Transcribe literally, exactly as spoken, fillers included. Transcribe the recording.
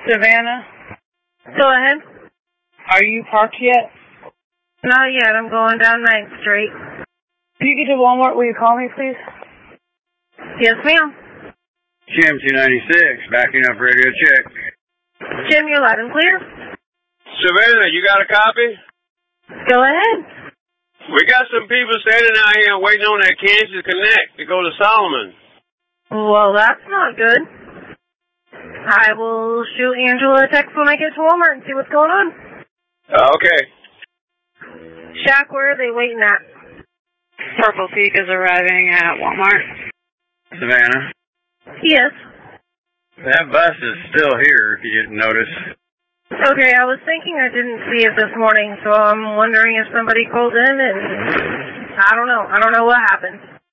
Savannah, Go ahead. are you parked yet? Not yet. I'm going down ninth Street. If you get to Walmart, will you call me, please? Yes, ma'am. Jim two ninety-six, backing up radio check. Jim, you're loud and clear. Savannah, you got a copy? Go ahead. We got some people standing out here waiting on that Kansas Connect to go to Solomon. Well, that's not good. I will shoot Angela a text when I get to Walmart and see what's going on. Uh, okay. Shaq, where are they waiting at? Purple Peak is arriving at Walmart. Savannah, Yes. that bus is still here, if you didn't notice. Okay, I was thinking I didn't see it this morning, so I'm wondering if somebody called in and I don't know. I don't know what happened.